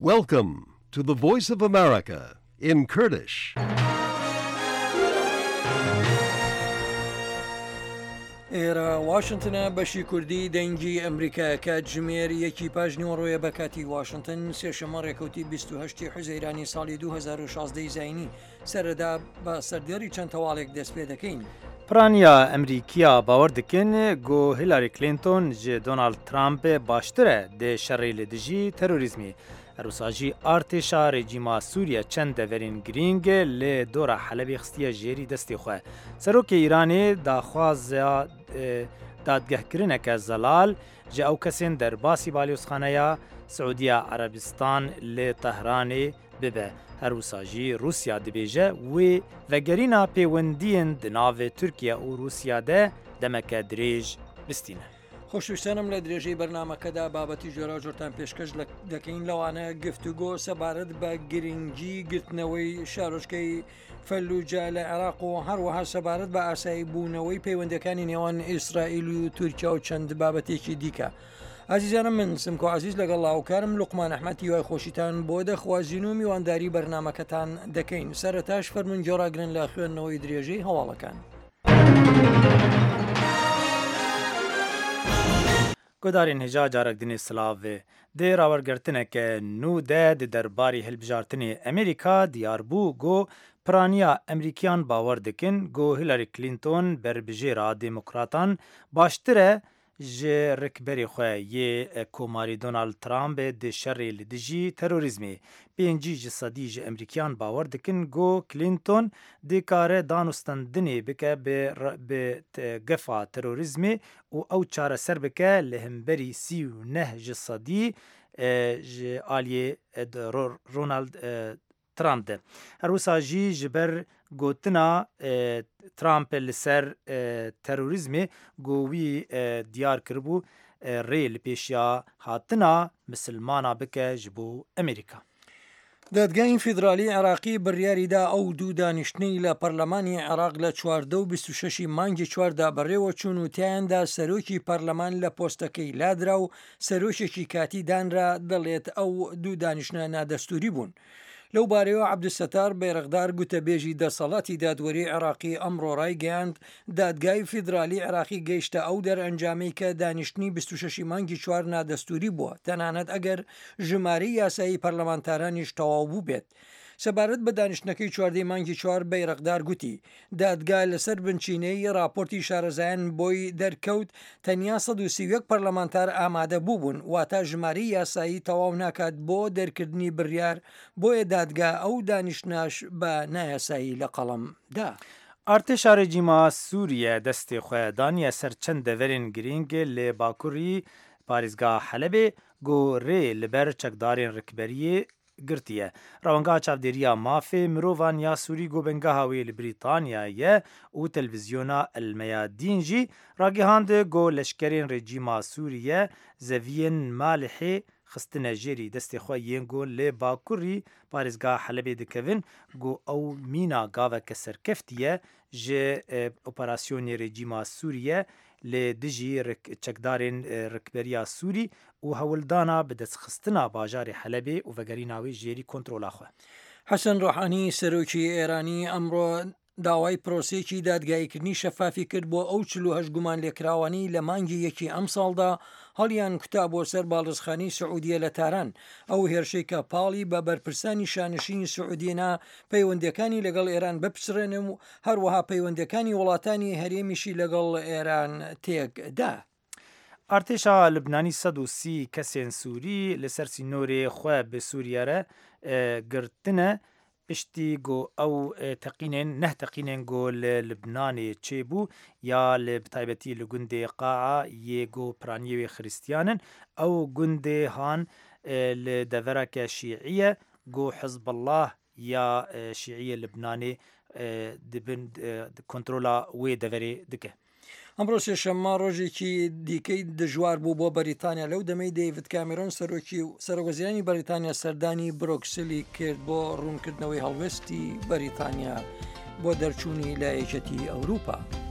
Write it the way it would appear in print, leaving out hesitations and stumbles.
Welcome to the Voice of America in Kurdish. ئێرە واشنتنە بەشی کوردی دەنگی ئەمریکا کاتژمێر یەکی پاژنی ڕۆیە بە کاتی واشنتن سێشەمە ڕێکەوتی 28 حوزەیرانی ساڵی 2016 زاینی سەرەدا بە سەردێڕی چەند تەواڵێک دەست پێ دەکەین. پرانیا ئەمریکیا باوەڕ دکن گۆ هیلاری کلینتۆن ji Donald Trumpê baştir e dê şerê li dijî terorîzmê. Rûsajî artêşa rejîma Sûriye çend deverên girîng lê dora Helebê xistiye jêrî destê xwe. Serokê Îranê daxwaza dadgehkirineke zelal ji ew kesên derbasî balyozxaneya Siûdiya Erebistan lê Tehranê bibe. Her wisa jî Rûsya dibêje wê vegerîna pêwendiyên di navê Tirkiye û Rûsya de demeke dirêj bistîne. خۆشویستانم لە درێژەی بەرنمەکەدا بابەتی جۆرا جۆرتان پێشکەش دەکەین لەوانە گفتوگۆ سەبارەت بە گرنگی گرتنەوەی شارۆچکەی فەلوجە لە عێراق و هەروەها سەبارەت بە ئاسایی بوونەوەی پەیوەندەکانی نێوان ئیسرائیل و تورکیا و چەند بابەتێکی دیکە. عزیزانم من سمکۆ عزیز لەگەڵ لاوکارم لوقمان ئەحمەدی وای خۆشیتان بۆ دەخوازیین و میوانداری بەرنمەکەتان دەکەین. سەرەتاش فەرمون جۆراگرن لە خوێندنەوەی درێژەی هەواڵەکان. Gudarên hêja carek dinê silavê dê rawergirtineke nû de di derbarê hilbijartinê Amerîka diyar bû got piraniya Emerîkiyan bawer dikin got Hillary Clinton berbijêra demokratan baştir e ji rikberê xwe yê komarî Donald Trumpê di şerê li dijî terorîzmê. Pêncî ji sedî ji Emerîkiyan bawer dikin got Clinton dikare danûstandinê bike bi gefa terorîzmê û ew çareser bike li hemberî 39 ji sedî ji aliyê Ronald Trump de. Her wisa jî ji ber gotina Trumpê li ser terorîzmê got wî diyar kiribû rê li pêşiya hatina misilmana bike ji bo Amerîka. دادگای فیدرالی عێراقی بڕیاریدا ئەو دوو دانیشتنەی لە پەرلەمانی عێراق لە 14 و 26 مانگی چواردا بەڕێوە چوون و تیاندا سەرۆکی پەرلەمان لە پۆستەکەی لادرا و سەرۆکێکی کاتی دانرا دەڵێت ئەو دوو دانیشتە نادەستوری بوون. لەو بارەوە عەبدولستار بەیڕەغدار گوتەبێژی دەسەڵاتی دادوەری عێراقی ئەمڕۆ ڕایگەیاند دادگای فیدرالی عێراقی گەیشتە ئەو دەرئەنجامەی کە دانیشتنی 26 مانگی چوار نادەستوری بووە تەنانەت ئەگەر ژمارەی یاسایی پەرلەمانتارانیش تەواو بوو بێت. سەبارەت بە دانیشتنەکەی 14 مانگی چوار بەیڕەغدار گوتی دادگا لەسەر بنچینەی راپۆرتی شارەزایان بۆی دەرکەوت تەنیا 131 پەرلەمانتار ئامادە بووبوون واتە ژمارەی یاسایی تەواو ناکات بۆ دەرکردنی بڕیار بۆیە دادگا ئەو دانیشتناش بە نایاسایی لە قەڵەمدا. Artêşa rejîma Sûriye destê xwe daniye ser çend deverên girîng lê bakurî parêzgeha Helebê got rê li ber çekdarên rikberiyê girtiye. Rawengeha çavdêriya mafê mirovan ya Sûrî got bengeha wê li Brîtanyayê û televîzyona El Meyadîn jî ragihand got leşkerên rejîma Sûriye zeviyên Malihê xistine jêrî destê xwe yên got lê bakurî parêzgeha Helebê dikevin got ew mîna gaveke serkeftiye ji operasyonê rejîma Sûriye lê dijî çekdarên rikberiya Sûrî û hewildana bi destxistina bajarê Helebê û vegerîna wê jêrî kontrola xwe. حەسەن ڕۆحانی سەرۆکی ئێرانی ئەمڕۆ داوای پرۆسێکی دادگایکردنی شەفافی کرد بۆ ئەو 48 گومان لێکراوانی لە مانگی یەکی ئەم ساڵدا هەڵیان کوتا بۆ سەر باڵدەستخانەی سعودیە لە تاران. ئەو هێرشەی کە پاڵی بە بەرپرسانی شانشینی سعودیەنا پەیوەندەکانی لەگەڵ ئێران بپسرێن و هەروەها پەیوەندەکانی وڵاتانی هەرێمیشی لەگەڵ ئێران تێکدا. Artêşa Libnanî 130 kesên Sûrî li ser sînorê xwe bi Sûriye re girtine piştî got ew teqînên neh teqînên got li Libnanê çêbû ya li bi taybetî li gundê Qaa yê got piraniyê wê xrîstiyanin ew gundê han li devereke şîîye got Hizbullah ya şîîyê Libnanê dibin kontrola wê deverê dike. ئەمڕۆ سێشەممە ڕۆژێکی دیکەی دژوار بوو بۆ بەریتانیا لەو دەمەی دەیڤد کامێرۆن سەرۆکوەزیرانی بەریتانیا سەردانی برۆکسلی کرد بۆ ڕوونکردنەوەی هەڵوێستی بەریتانیا بۆ دەرچوونی لایەکەتی ئەوروپا.